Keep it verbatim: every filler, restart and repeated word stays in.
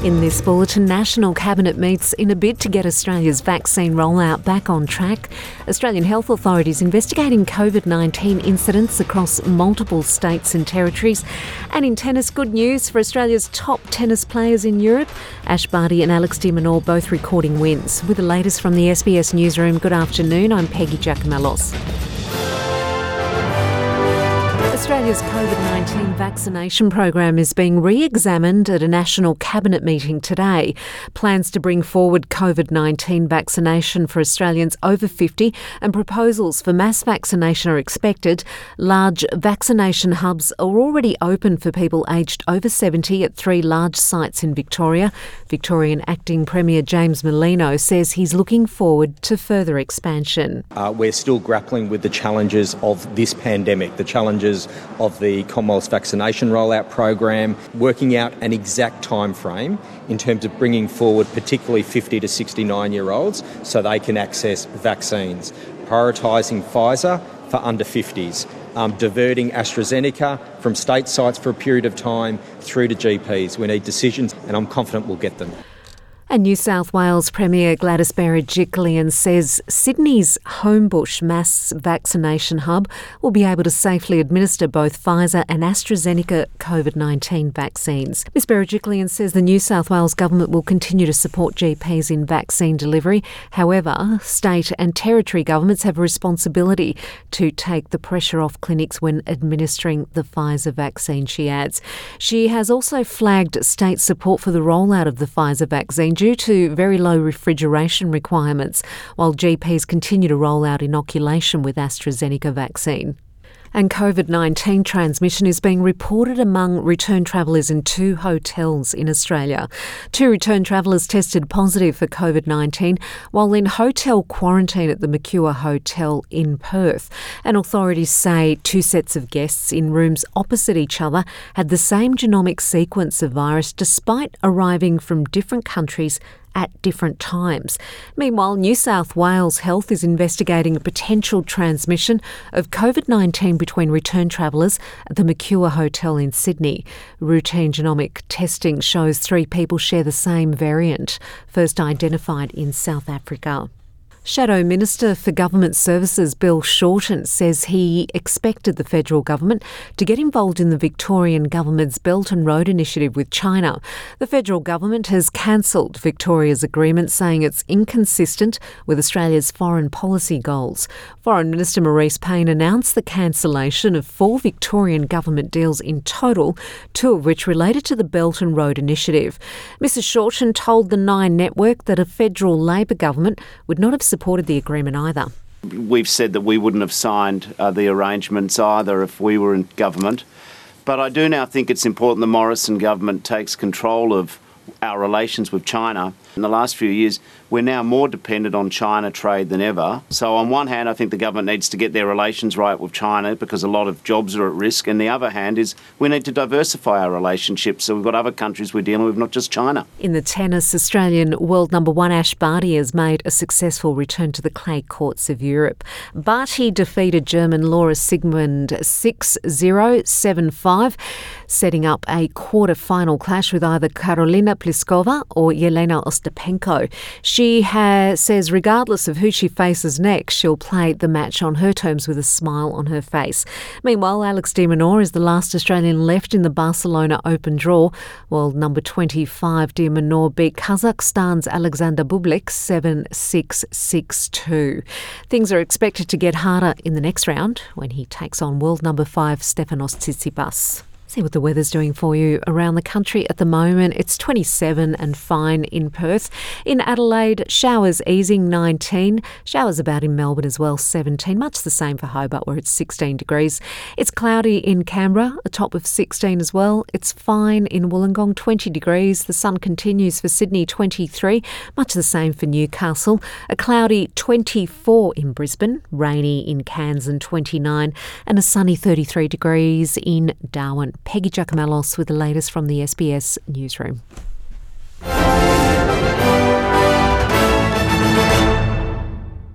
In this bulletin, National Cabinet meets in a bid to get Australia's vaccine rollout back on track. Australian health authorities investigating COVID nineteen incidents across multiple states and territories. And in tennis, good news for Australia's top tennis players in Europe. Ash Barty and Alex de Minaur both recording wins. With the latest from the S B S Newsroom, good afternoon. I'm Peggy Giacomellos. Australia's COVID nineteen vaccination program is being re-examined at a National Cabinet meeting today. Plans to bring forward COVID nineteen vaccination for Australians over fifty and proposals for mass vaccination are expected. Large vaccination hubs are already open for people aged over seventy at three large sites in Victoria. Victorian Acting Premier James Merlino says he's looking forward to further expansion. Uh, we're still grappling with the challenges of this pandemic, the challenges of the Commonwealth's vaccination rollout program, working out an exact time frame in terms of bringing forward particularly fifty to sixty-nine year olds so they can access vaccines, prioritising Pfizer for under fifties, um, diverting AstraZeneca from state sites for a period of time through to G Ps. We need decisions and I'm confident we'll get them. And New South Wales Premier Gladys Berejiklian says Sydney's Homebush mass vaccination hub will be able to safely administer both Pfizer and AstraZeneca COVID nineteen vaccines. Miz Berejiklian says the New South Wales government will continue to support G Ps in vaccine delivery. However, state and territory governments have a responsibility to take the pressure off clinics when administering the Pfizer vaccine, she adds. She has also flagged state support for the rollout of the Pfizer vaccine due to very low refrigeration requirements, while G Ps continue to roll out inoculation with AstraZeneca vaccine. And COVID nineteen transmission is being reported among return travellers in two hotels in Australia. Two return travellers tested positive for COVID nineteen while in hotel quarantine at the Mercure Hotel in Perth. And authorities say two sets of guests in rooms opposite each other had the same genomic sequence of virus despite arriving from different countries at different times. Meanwhile, New South Wales Health is investigating a potential transmission of COVID nineteen between return travellers at the Mercure Hotel in Sydney. Routine genomic testing shows three people share the same variant, first identified in South Africa. Shadow Minister for Government Services Bill Shorten says he expected the federal government to get involved in the Victorian government's Belt and Road initiative with China. The federal government has cancelled Victoria's agreement, saying it's inconsistent with Australia's foreign policy goals. Foreign Minister Marise Payne announced the cancellation of four Victorian government deals in total, two of which related to the Belt and Road initiative. Missus Shorten told the Nine Network that a federal Labor government would not have supported the agreement either. We've said that we wouldn't have signed uh, the arrangements either if we were in government. But I do now think it's important the Morrison government takes control of our relations with China. In the last few years, we're now more dependent on China trade than ever. So on one hand, I think the government needs to get their relations right with China because a lot of jobs are at risk. And the other hand is we need to diversify our relationships so we've got other countries we're dealing with, not just China. In the tennis, Australian world number one Ash Barty has made a successful return to the clay courts of Europe. Barty defeated German Laura Siegemund six zero, seven five, setting up a quarter-final clash with either Karolina Pliskova or Jelena Ostapenko. She has, says regardless of who she faces next, she'll play the match on her terms with a smile on her face. Meanwhile, Alex de Minaur is the last Australian left in the Barcelona Open draw. World number twenty-five de Minaur beat Kazakhstan's Alexander Bublik seven six, six two. Things are expected to get harder in the next round when he takes on world number five Stefanos Tsitsipas. See what the weather's doing for you around the country at the moment. It's twenty-seven and fine in Perth. In Adelaide, showers easing nineteen. Showers about in Melbourne as well, seventeen. Much the same for Hobart where it's sixteen degrees. It's cloudy in Canberra, a top of sixteen as well. It's fine in Wollongong, twenty degrees. The sun continues for Sydney, twenty-three. Much the same for Newcastle. A cloudy twenty-four in Brisbane. Rainy in Cairns and twenty-nine. And a sunny thirty-three degrees in Darwin. Peggy Giacomellos with the latest from the S B S Newsroom.